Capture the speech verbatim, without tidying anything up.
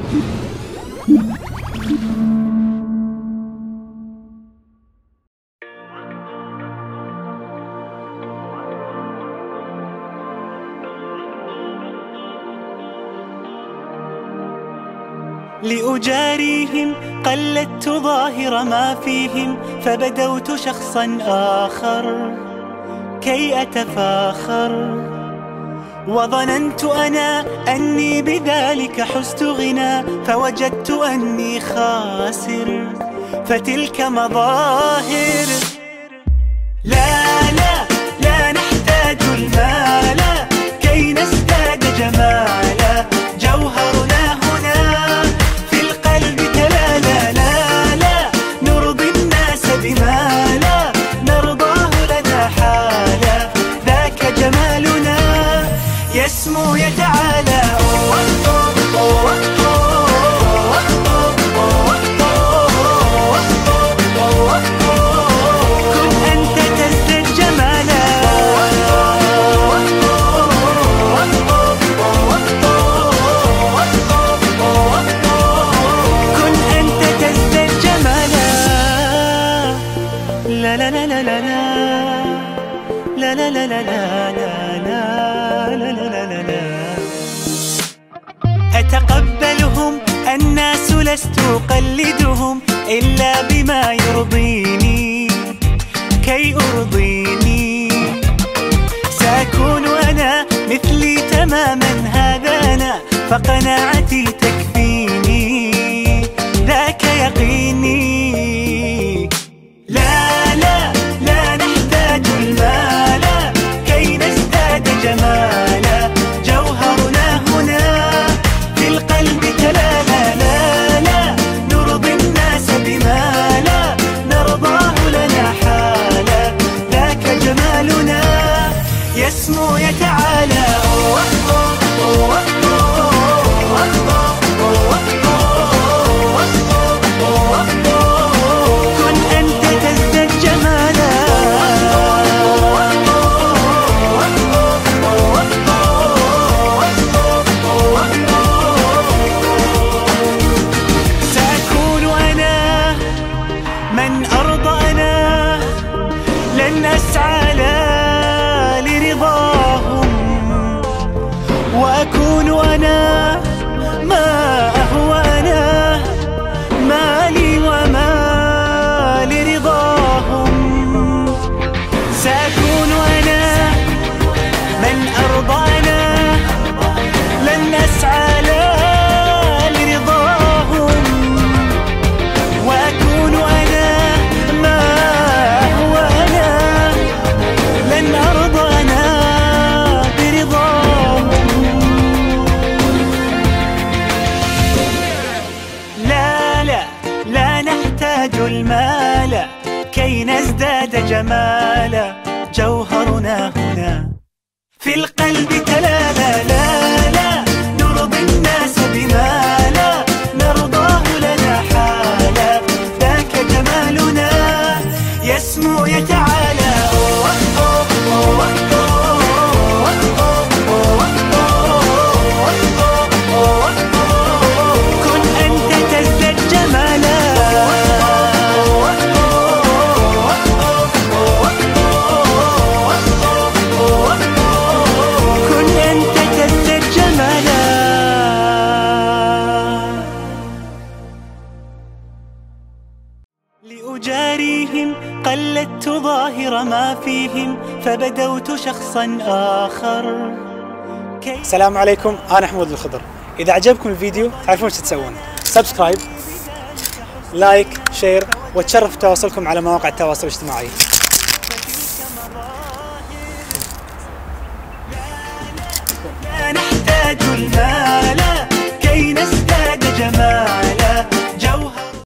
لأجاريهم قلدت ظاهر ما فيهم، فبدوت شخصا آخر كي أتفاخر، وظننت أنا أني بذلك حزت غنى، فوجدت أني خاسر، فتلك مظاهر. لا لا لا نحتاج المال كي نزداد جمالا، جوهرنا هنا في القلب تلالا. لا لا نرضي الناس بما لا نرضاه لنا حالا، ذاك جمالنا يسمو يتعالى. لا لا لا لا لا لا لا لا لا لا لا لا لا. أتقبلهم الناس لست أقلدهم إلا بما يرضيني كي أرضيني، سأكون أنا مثلي تماما، هذا أنا فقناعتي تكفيني، ذاك يقيني. لا لا لا نحتاج المال كي نزداد جمالا، جوهرنا هنا في القلب تلالا. لا لا نرضي الناس بما لا نرضاه لنا حالا، ذاك جمالنا يسمو يتعالى. من أرضى أنا لن أسعى لا لرضاهم، وأكون أنا ما أهوى أنا، مالي وما لرضاهم. سأكون أنا من أرضى أنا لن أسعى لا لرضاهم، وأكون أنا المال كي نزداد جمالا، جوهرنا هنا في القلب تلالا. لا لا نرضي الناس بما لا نرضاه لنا حالا، ذاك جمالنا يسمو يتعالى. لأجاريهم قلدت ظاهر ما فيهم، فبدوت شخصا آخر. السلام عليكم، أنا حمود الخضر. إذا عجبكم الفيديو تعرفون ايش تسوون، سبسكرايب، لايك، شير، وتشرف تواصلكم على مواقع التواصل الاجتماعي. لا نحتاج المال